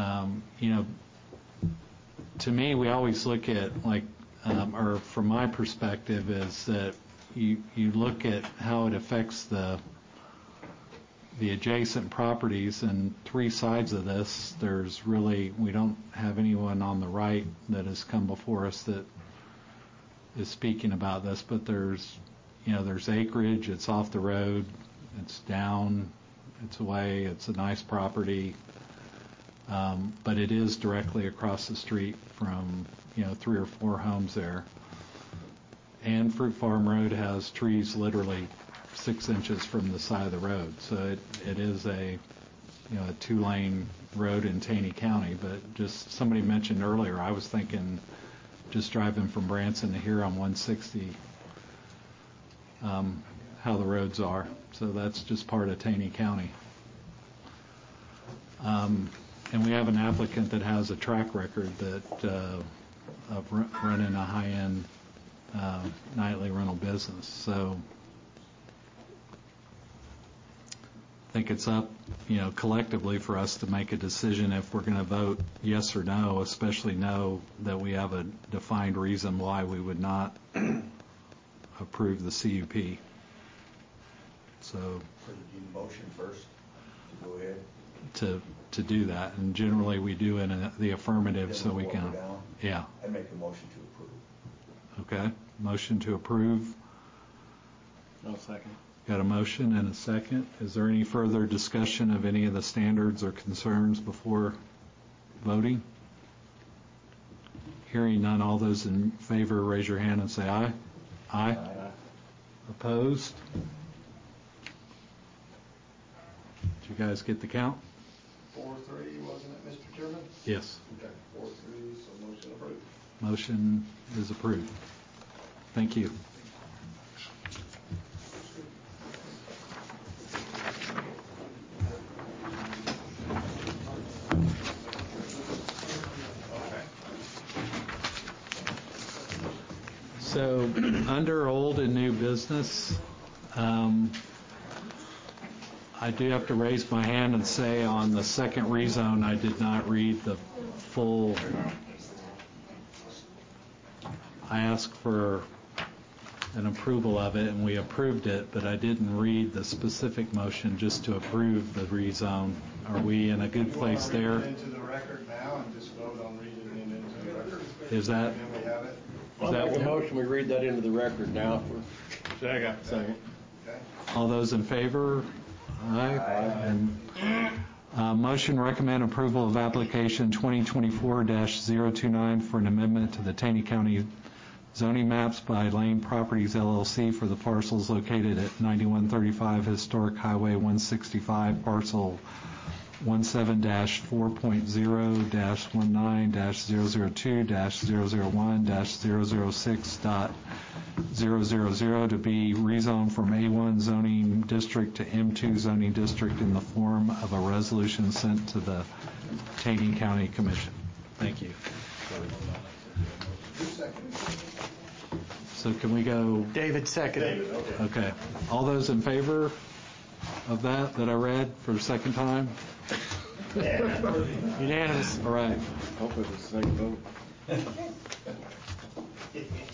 To me, we always look at, or from my perspective, is that you look at how it affects the adjacent properties, and three sides of this. There's really, we don't have anyone on the right that has come before us that is speaking about this, but there's acreage, it's off the road, it's down, it's away, it's a nice property, but it is directly across the street from 3 or 4 homes there. And Fruit Farm Road has trees literally 6 inches from the side of the road, so it is a 2-lane road in Taney County. But just somebody mentioned earlier, I was thinking just driving from Branson to here on 160, how the roads are. So that's just part of Taney County. And we have an applicant that has a track record of running a high-end nightly rental business. So I think it's up, collectively for us to make a decision if we're going to vote yes or no, especially know that we have a defined reason why we would not approve the CUP. So you need a motion first to go ahead? To do that, and generally we do in the affirmative, so we can. Yeah. I make a motion to approve. Okay. Motion to approve. No second. Got a motion and a second. Is there any further discussion of any of the standards or concerns before voting? Hearing none, all those in favor raise your hand and say aye. Aye. Aye. Opposed? Did you guys get the count? 4-3, wasn't it, Mr. Chairman? Yes. Okay, 4-3, so motion approved. Motion is approved. Thank you. So under old and new business, I do have to raise my hand and say on the second rezone, I did not read the full. I asked for an approval of it, and we approved it, but I didn't read the specific motion just to approve the rezone. Are we in a good place there? Read it into the record now and just vote on reading it into the record. Is that? And then we have it. I'll make a motion, we read that into the record now. Second. Second. Okay. All those in favor? Aye. And motion recommend approval of application 2024-029 for an amendment to the Taney County zoning maps by Lane Properties LLC for the parcels located at 9135 Historic Highway 165, parcel 17-4.0-19-002-001-006.000 to be rezoned from A1 zoning district to M2 zoning district in the form of a resolution sent to the Taney County Commission. Thank you. So can we go? David seconded. Okay. All those in favor of that I read for a second time? Unanimous. All right. Hope it was a second vote.